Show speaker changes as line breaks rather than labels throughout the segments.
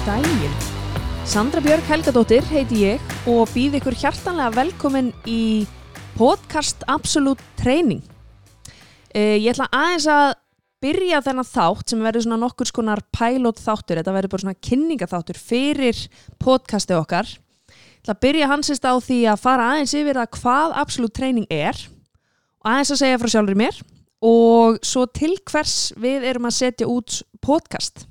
daginn. Sandra Björk Helgadóttir heiti ég og býð ykkur hjartanlega velkomin í podcast Absolute Training. Ég ætla aðeins að byrja þennan þátt sem verður svona nokkur skonar pilot þáttur. Þetta verður bara svona kynningaþáttur fyrir podcastið okkar. Ég ætla að byrja hansist á því að fara aðeins yfir það hvað Absolute Training er og aðeins að segja frá sjálfur mér og svo til hvers við erum að setja út podcast.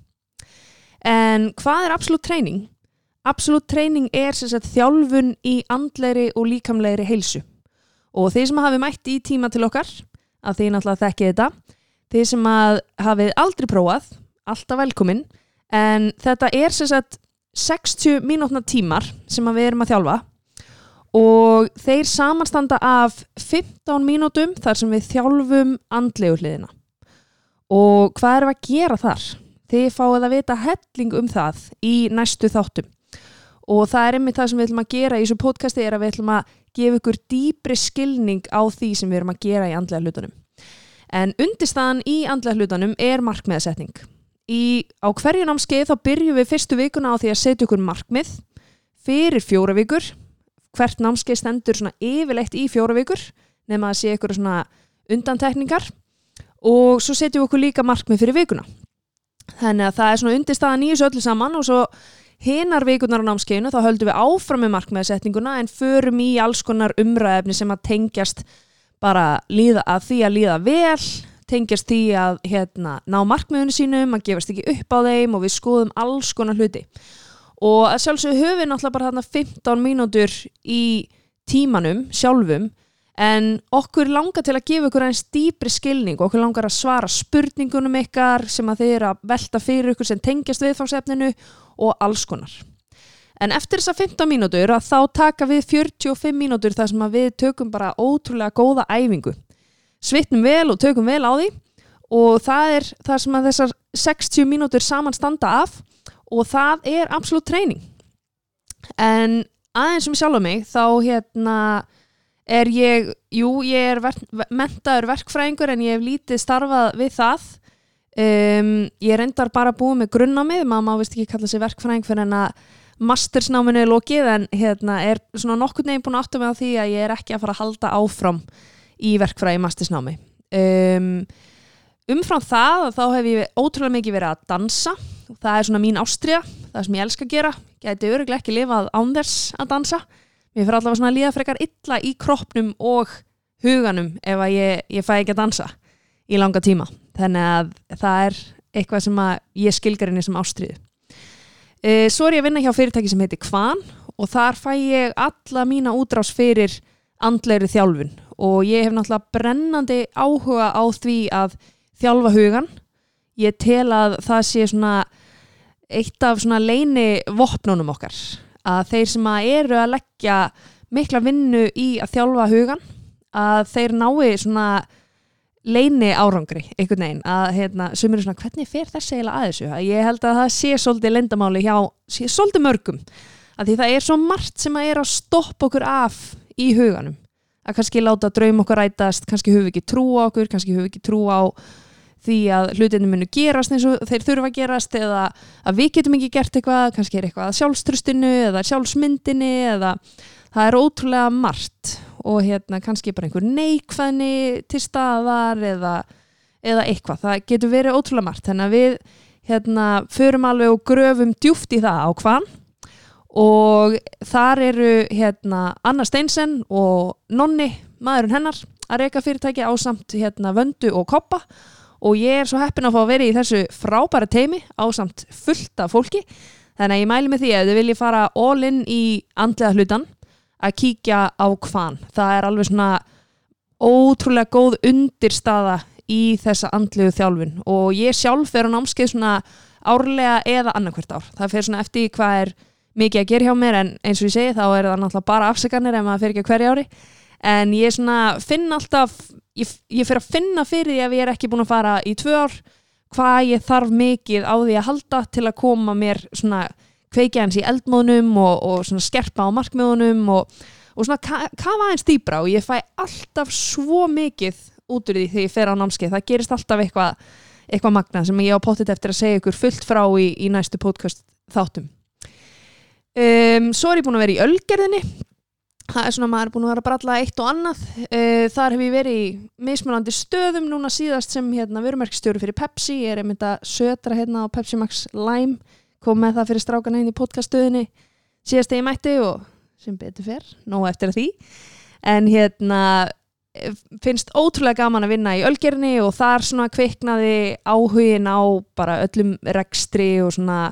En hvað er Absolute Training? Absolute Training er sem sagt þjálfun í andlegri og líkamlegri heilsu. Og þið sem hafi mætt í tíma til okkar, að þið náttúrulega þekkið þetta, þið sem hafið aldrei prófað, alltaf velkomin, en þetta er sem sagt 60 mínútna tímar sem við erum að þjálfa og þeir samanstanda af 15 mínútum þar sem við þjálfum andlegu hliðina. Og hvað erum við að gera þar? Þið fáið að vita helling það í næstu þáttum. Og það er einmitt það sem við ætlum að gera í þessu podcasti er að við ætlum að gefa ykkur dýpri skilning á því sem við erum að gera í andlega hlutunum. En undirstaðan í andlega hlutunum er markmiðasetning. Á hverju námskeið þá byrjum við fyrstu vikuna á því að setja ykkur markmið fyrir 4 vikur. Hvert námskeið stendur svona yfirleitt í 4 vikur nema að sé ykkur svona undantekningar og svo setjum við ykkur líka markmið fyrir vikuna. Þannig að það er svona undirstaðan í þessu öllu saman og svo hinar vikurnar á námskeiðinu þá höldum við áfram með markmiðasetninguna en förum í alls konar umræðefni sem að tengjast bara að því að líða vel, tengjast því að ná markmiðunum sínum, að gefast ekki upp á þeim og við skoðum alls konar hluti. Og að sjálfsögðu höfum við náttúrulega bara 15 mínútur í tímanum sjálfum en okkur langar til að gefa ykkur eins dýpri skilning og okkur langar að svara spurningunum ykkar sem að þið eru að velta fyrir ykkur sem tengjast viðfangsefninu og alls konar. En eftir þessa 15 mínútur að þá taka við 45 mínútur þar sem að við tökum bara ótrúlega góða æfingu. Svitnum vel og tökum vel á því og það er það sem að þessar 60 mínútur samanstanda af og það er Absolute Training. En aðeins sjálfa mig þá er ég er menntaður verkfræðingur en ég hef lítið starfað við það. Ég reyndar bara búið með grunnnámið, maður má vist ekki kalla sig verkfræðing fyrir en að mastersnáminu er lokið en er svona nokkurn veginn búin að átta mig á því að ég er ekki að fara að halda áfram í verkfræði mastersnámi. Umfram það þá hef ég ótrúlega mikið verið að dansa. Það er svona mín ástríða, það sem ég elska að gera. Gæti örugglega ekki lifað án þess að dansa. Mér fyrir allavega svona að líða frekar illa í kroppnum og huganum ef að ég fæ ekki að dansa í langa tíma. Þannig að það er eitthvað sem að ég skilgreini sem ástríðu. Svo er ég að vinna hjá fyrirtæki sem heitir Kvan og þar fæ ég alla mína útrás fyrir andlegri þjálfun og ég hef náttúrulega brennandi áhuga á því að þjálfa hugan. Ég tel að það sé svona eitt af svona leyni vopnunum okkar að þeir sem eru að leggja mikla vinnu í að þjálfa hugan að þeir nái svona leyni árangri einhvern veginn að sumir svona hvernig fer þessi eiginlega að þessu að ég held að það sé svolítið leyndamáli hjá svolítið mörgum að því það er svo margt sem að að stoppa okkur af í huganum að kannski láta draum okkur rætast kannski höfum við ekki trú á okkur kannski höfum við ekki trú á því að hlutinni munu gerast eins og þeir þurfa að gerast eða að við getum ekki gert eitthvað kannski er eitthvað að sjálfstrustinu eða sjálfsmyndinni eða það er ótrúlega margt og kannski bara einhver neikvæðni til staðar eða eitthvað. Það getur verið ótrúlega margt. Þannig að við förum alveg og gröfum djúpt í það á Kvan og þar eru Anna Steinsen og Nonni, maðurinn hennar, að reka fyrirtæki ásamt Vöndu og Koppa og ég er svo heppin að fá að vera í þessu frábæra teymi ásamt fullt af fólki. Þannig að ég mæli með því að þið viljið fara all in í andlega hlutan að kíkja á Kvan. Það er alveg svona ótrúlega góð undirstaða í þessa andlegu þjálfun og ég sjálf fer á námskeið svona árlega eða annarkvert ár. Það fer svona eftir hvað er mikið að gera hjá mér en eins og ég segi þá er það náttúrulega bara afsakanir ef maður fer ekki hverju ári en ég svona finn alltaf ég fer að finna fyrir því ef ég er ekki búin að fara í 2 ár hvað ég þarf mikið á því að halda til að koma mér svona kveikja hans í eldmóðnum og svona skerpa á markmiðunum og svona kafa eins dýpra og ég fæ alltaf svo mikið út úr því þegar ég fer á námskeið. Það gerist alltaf eitthvað magnað sem ég á pottet eftir að segja ykkur fullt frá í næstu podcast þáttum. Svo ég búin að vera í Ölgerðinni. Það svona maður búin að vera að bralla eitt og annað. Þar hef ég verið í mismunandi stöðum núna síðast sem vörumerkstjóri fyrir Pepsi. Ég einmitt að sötra á Pepsi Max Lime. Kom með það fyrir strákana inn í podcaststöðinni síðast þegar ég mætti og sem betur fer, nóg eftir að því. En finnst ótrúlega gaman að vinna í Ölgerðinni og þar svona kviknaði áhugin á bara öllum rekstri og svona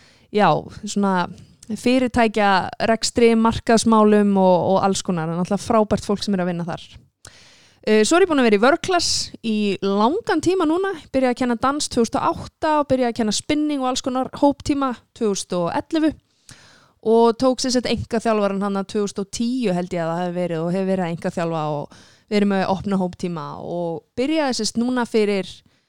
fyrirtækja rekstri, markaðsmálum og alls konar. Það er náttúrulega frábært fólk sem að vinna þar. Svo ég búin að vera í workclass í langan tíma núna. Byrjaði að kenna dans 2008 og byrjaði að kenna spinning og alls konar hóptíma 2011 og tók sér sett einkaþjálfaran hann 2010 held ég að það hefur verið og hefur verið að einkaþjálfa og verið með opna hóptíma og byrjaði sérst núna fyrir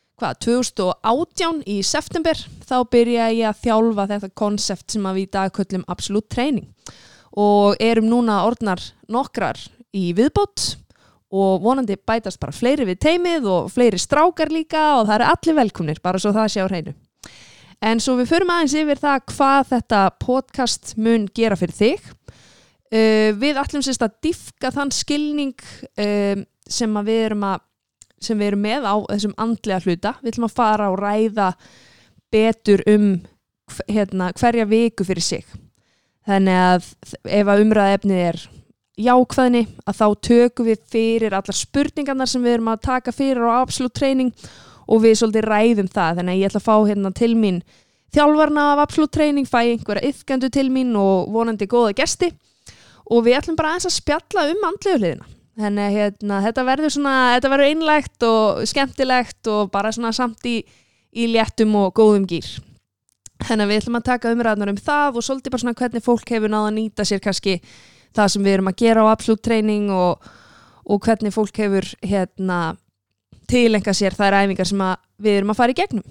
2018 í september þá byrjaði ég að þjálfa þetta konsept sem við í dag köllum Absolute Training og erum núna orðnar nokkrar í viðbót og vonandi bætast bara fleiri við teymið og fleiri strákar líka og það eru allir velkomnir bara svo það sé á hreinu. En svo við förum aðeins yfir það hvað þetta podcast mun gera fyrir þig. Við ætlum sérst að dýpka þann skilning sem við erum með á þessum andlega hluta. Við ætlum að fara og ræða betur hverja viku fyrir sig. Þannig að ef að umræðaefnið er jákvæðni, að þá tökum við fyrir allar spurningarnar sem við erum að taka fyrir á Absolute Training og við svolítið ræðum það. Þannig að ég ætla að fá til mín þjálfarna af Absolute Training, fæ einhverja iðkendur til mín og vonandi góða gesti og við ætlum bara aðeins að spjalla andlegu hliðina. Þannig að þetta verður einlægt og skemmtilegt og bara svona samt í léttum og góðum gír. Þannig að við ætlum að taka umræðnar það og svolítið bara svona hvernig fólk hefur náð að nýta sér kannski það sem við erum að gera á Absolute Training og hvernig fólk hefur tilenga sér þær æfingar sem við erum að fara í gegnum.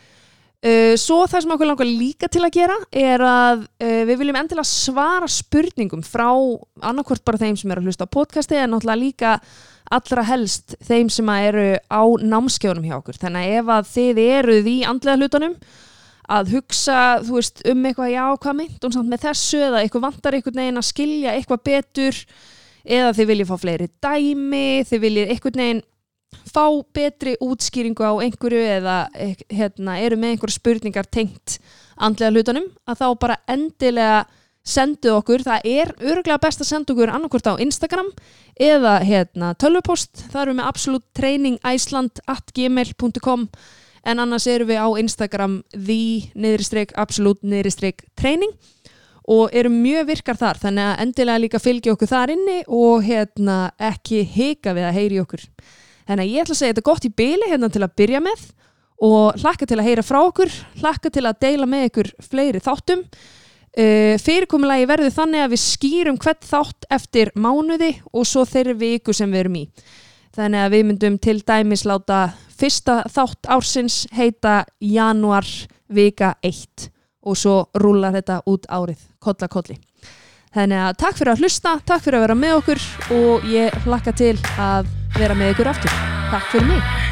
Svo það sem okkur langar líka til að gera er að við viljum endilega svara spurningum frá annarkvort bara þeim sem eru að hlusta á podcasti en náttúrulega líka allra helst þeim sem eru á námskeiðunum hjá okkur. Þannig að ef að þið eruð í andlega hlutunum að hugsa, eitthvað, já, hvað meint hún samt með þessu eða eitthvað vantar einhvern veginn að skilja eitthvað betur eða þið viljið fá fleiri dæmi, þið viljið einhvern veginn fá betri útskýringu á einhverju eða eru með einhverju spurningar tengt andlega hlutunum að þá bara endilega sendu okkur. Það er örugglega best að senda okkur annarkvort á Instagram eða tölvupost. Það erum við absolutetrainingiceland@gmail.com en annars erum við á Instagram the_absolute_training og erum mjög virkar þar þannig að endilega líka fylgja okkur þar inni og ekki hika við að heyri okkur. Þannig að ég ætla að segja þetta gott í bili til að byrja með og hlakka til að heyra frá okkur, hlakka til að deila með ykkur fleiri þáttum. Fyrirkomulagi verður þannig að við skýrum hvern þátt eftir mánuði og svo þeirri viku sem við erum í. Þannig að við myndum til dæmis láta fyrsta þátt ársins heita janúar vika 1 og svo rúlar þetta út árið, koll að kolli. Þannig að takk fyrir að hlusta, takk fyrir að vera með okkur og ég hlakka til að vera með ykkur aftur. Takk fyrir mig.